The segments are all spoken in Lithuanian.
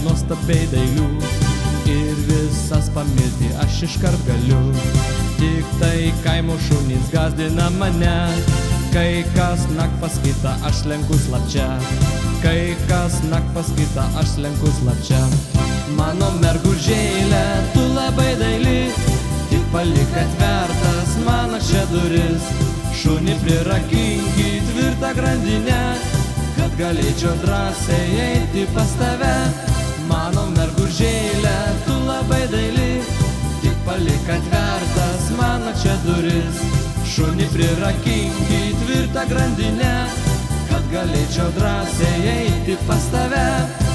nuostabiai dailių ir visas pamilti aš iškart galiu. Tik tai kaimo šunys gazdina mane, kai kas nakt pas kitą aš lenku slapčia, kai kas nakt pas kitą aš lenku slapčia. Mano mergužėlė, tu labai daili, tik palik atvertas mano čia duris. Šunį prirakinki tvirtą grandinę, kad galėčiau drąsiai eiti pas tave. Mano mergužėlė, tu labai daili, tik palik atvertas mano čia duris. Šunį prirakinki tvirtą grandinę, kad galėčiau drąsiai eiti pas tave.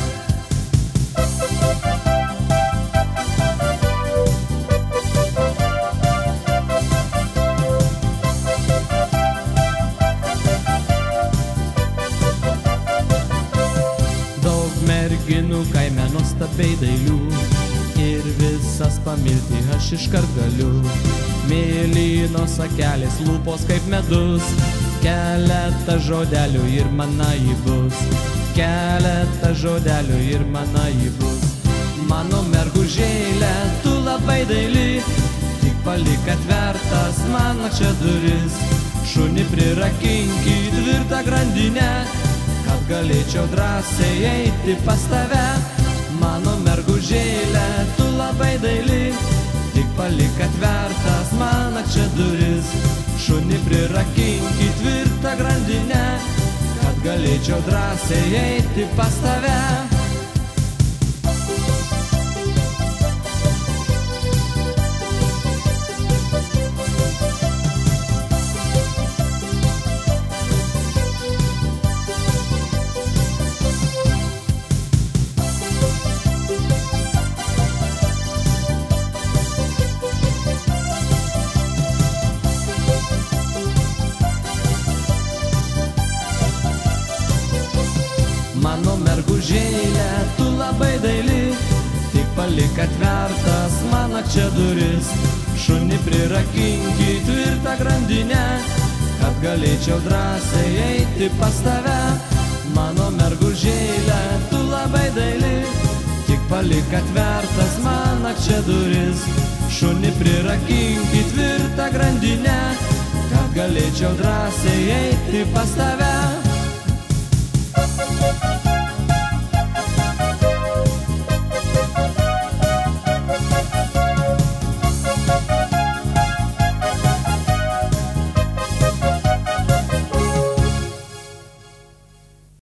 Merginų kaime nuostabiai dailių ir visas pamilti aš iškart galiu. Mėlynos akelės, lūpos kaip medus, keletą žodelių ir mana jį bus, keletą žodelių ir mana jį bus. Mano mergužėlė, tu labai daili, tik palik atvertas mano čia duris. Šunį prirakinki tvirtą grandinę, kad galėčiau drąsiai eiti pas tave. Mano mergužėlė, tu labai daili, tik palik atvertas mano čia duris. Šunį prirakinki tvirtą grandinę, kad galėčiau drąsiai eiti pas tave. Mano mergužėlė, tu labai daili, tik palik atvertas mano čia duris. Šunį prirakinki tvirtą grandinę, kad galėčiau drąsiai eiti pas tave. Mano mergužėlė, tu labai daili, tik palik atvertas mano čia duris. Šunį prirakinki tvirtą grandinę, kad galėčiau drąsiai eiti pas tave.